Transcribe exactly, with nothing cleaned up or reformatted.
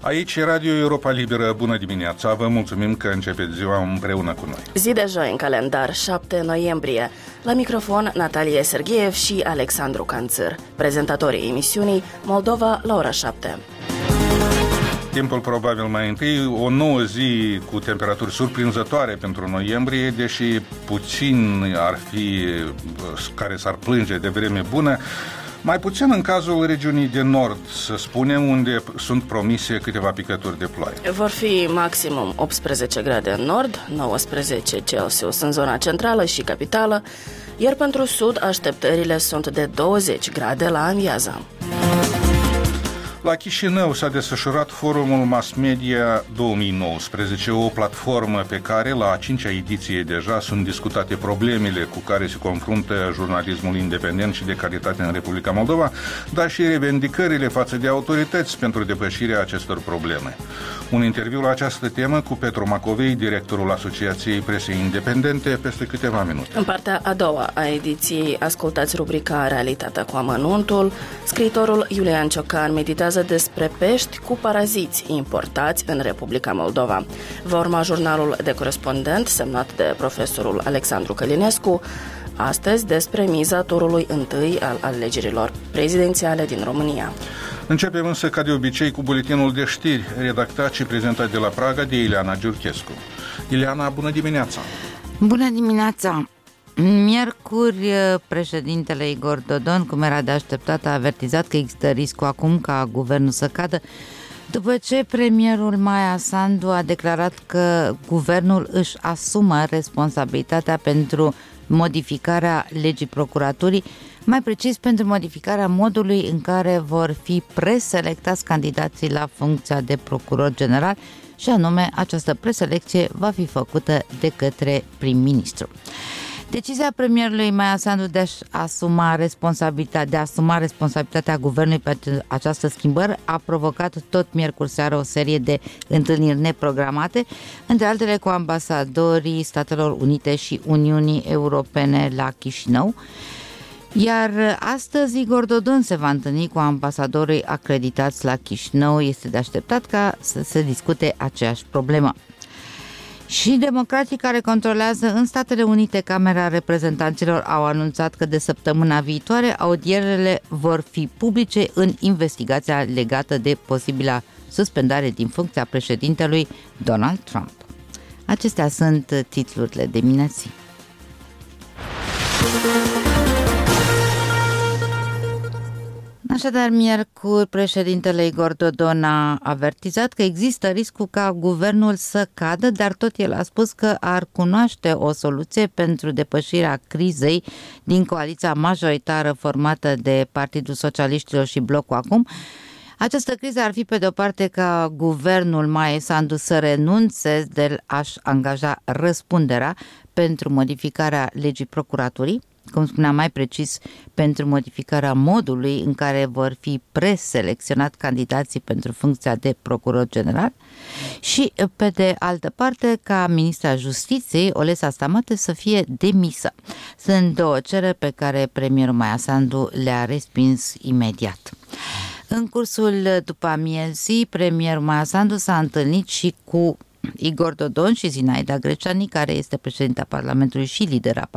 Aici e Radio Europa Liberă. Bună dimineața! Vă mulțumim că începeți ziua împreună cu noi. Zi de joi în calendar, șapte noiembrie. La microfon Natalia Sergeev și Alexandru Canțăr. Prezentatorii emisiunii Moldova la ora șapte. Timpul probabil mai întâi, o nouă zi cu temperaturi surprinzătoare pentru noiembrie, deși puțin ar fi care s-ar plânge de vreme bună. Mai puțin în cazul regiunii de nord, să spunem, unde sunt promise câteva picături de ploaie. Vor fi maximum optsprezece grade în nord, nouăsprezece Celsius în zona centrală și capitală, iar pentru sud așteptările sunt de douăzeci grade la amiază. La Chișinău s-a desfășurat Forumul Mass Media două mii nouăsprezece, o platformă pe care, la a cincea ediție deja, sunt discutate problemele cu care se confruntă jurnalismul independent și de calitate în Republica Moldova, dar și revendicările față de autorități pentru depășirea acestor probleme. Un interviu la această temă cu Petru Macovei, directorul Asociației Presei Independente, peste câteva minute. În partea a doua a ediției ascultați rubrica Realitatea cu amănuntul. Scriitorul Iulian Ciocan meditează despre pești cu paraziți importați în Republica Moldova. Va urma jurnalul de corespondent semnat de profesorul Alexandru Călinescu, astăzi despre miza turului întâi al alegerilor prezidențiale din România. Începem însă, ca de obicei, cu buletinul de știri, redactat și prezentat de la Praga de Ileana Giurchescu. Ileana, bună dimineața! Bună dimineața! Miercuri, președintele Igor Dodon, cum era de așteptat, a avertizat că există riscul acum ca guvernul să cadă, după ce premierul Maia Sandu a declarat că guvernul își asumă responsabilitatea pentru modificarea legii procuraturii, mai precis pentru modificarea modului în care vor fi preselectați candidații la funcția de procuror general, și anume această preselecție va fi făcută de către prim-ministru. Decizia premierului Maia Sandu de a asuma responsabilitatea, de a asuma responsabilitatea guvernului pentru această schimbări a provocat tot miercuri seară o serie de întâlniri neprogramate, între altele cu ambasadorii Statelor Unite și Uniunii Europene la Chișinău. Iar astăzi Igor Dodon se va întâlni cu ambasadorii acreditați la Chișinău. Este de așteptat ca să se discute aceeași problemă. Și democrații care controlează în Statele Unite Camera Reprezentanților au anunțat că de săptămâna viitoare audierele vor fi publice în investigația legată de posibila suspendare din funcția președintelui Donald Trump. Acestea sunt titlurile de dimineții. Așadar, miercuri, președintele Igor Dodon a avertizat că există riscul ca guvernul să cadă, dar tot el a spus că ar cunoaște o soluție pentru depășirea crizei din coaliția majoritară formată de Partidul Socialiștilor și Blocul Acum. Această criză ar fi, pe de-o parte, ca guvernul Maia Sandu să renunțe de a-și angaja răspunderea pentru modificarea legii procuraturii, cum spuneam mai precis, pentru modificarea modului în care vor fi preselecționat candidații pentru funcția de procuror general și, pe de altă parte, ca ministra Justiției, Olesa Stamate, să fie demisă. Sunt două cereri pe care premierul Maia Sandu le-a respins imediat. În cursul după amiezii, premierul Maia Sandu s-a întâlnit și cu Igor Dodon și Zinaida Greceanu, care este președinta Parlamentului și lidera